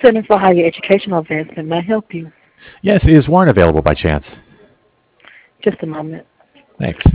Center for Higher Educational Advancement. May I help you? Yes, is Warren available by chance? Just a moment. Thanks.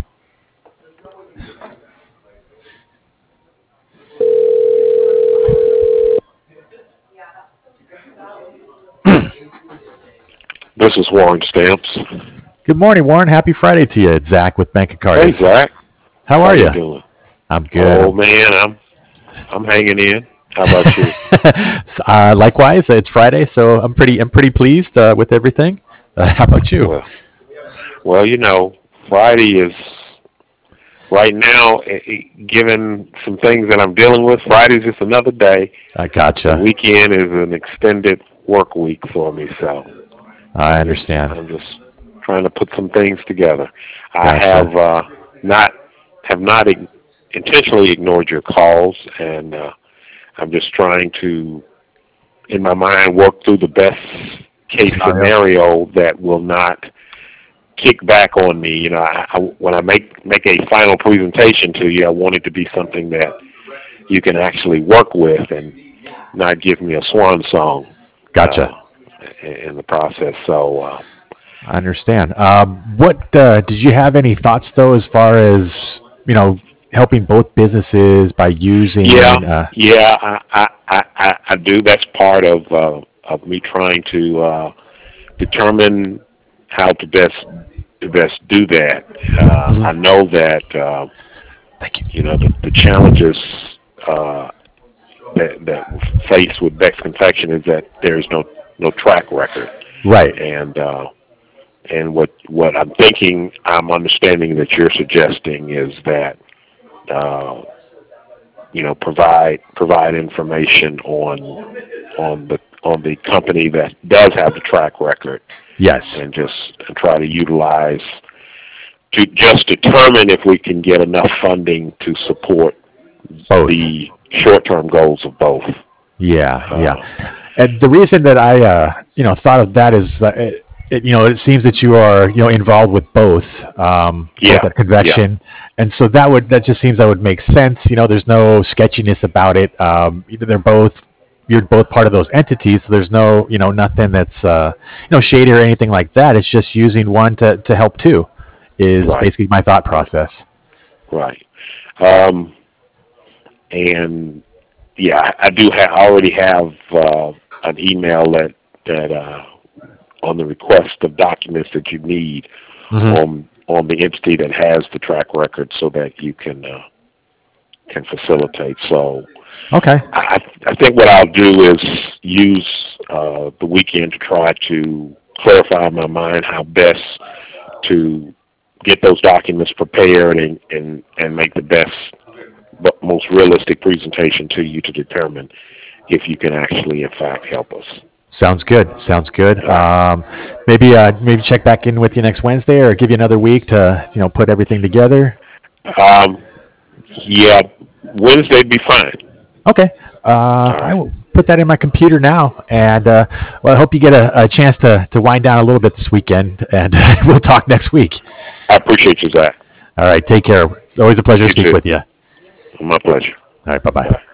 This is Warren Stamps. Good morning, Warren. Happy Friday to you. It's Zach with Bank of Hey, Cardiff. Zach. How How are you you? doing? I'm good. Oh man, I'm hanging in. How about you? Likewise, it's Friday, so I'm pretty pleased with everything. How about you? Well, well, Friday is right now. Given some things that I'm dealing with, Friday's just another day. I The gotcha. weekend is an extended work week for me, so I I'm just understand. I'm just trying to put some things together. I Gotcha. not have not intentionally ignored your calls, and I'm just trying to, in my mind, work through the best case Scenario. scenario that will not kick back on me. When I make a final presentation to you, I want it to be something that you can actually work with and not give me a swan song Gotcha. uh, in the process. So, I understand. What did you have any thoughts though, as far as helping both businesses by yeah, using? yeah, I do. That's part of me trying to determine how to best do that. I Mhm. know that Thank you. the challenges uh, that we're faced with Beck's Confection is that there is no track record, Right. and what I'm understanding that you're suggesting is that uh, provide information on the company that does have the track record, Yes. and just try to utilize to just determine if we can get enough funding to support Both. the short-term goals of both. Yeah. Yeah. Uh, And the reason that I thought of that is it seems that you are involved with both yeah, at yeah, convection, and so that just seems that would make sense. There's no sketchiness about it. Either you're both part of those entities, so there's no nothing that's shady or anything like that. It's just using one to help two is right, basically my thought right, process. right. Um, and yeah, I do. I already have an email that on the request of documents that you need Hmm. on the entity that has the track record, so that you can facilitate. So Okay. I think what I'll do is use the weekend to try to clarify in my mind how best to get those documents prepared and make the best, but most realistic presentation to you to determine if you can actually, in fact, help us. Sounds good. Sounds good. All right. Maybe check back in with you next Wednesday, or give you another week to put everything together. Um, yeah, Wednesday'd be fine. Okay. All I right. will put that in my computer now, and well, I hope you get a chance to wind down a little bit this weekend, and we'll talk next week. I appreciate you, Zach. All right. Take care. It's always a pleasure to You speak too. with you. All My pleasure. right. Bye bye. Bye.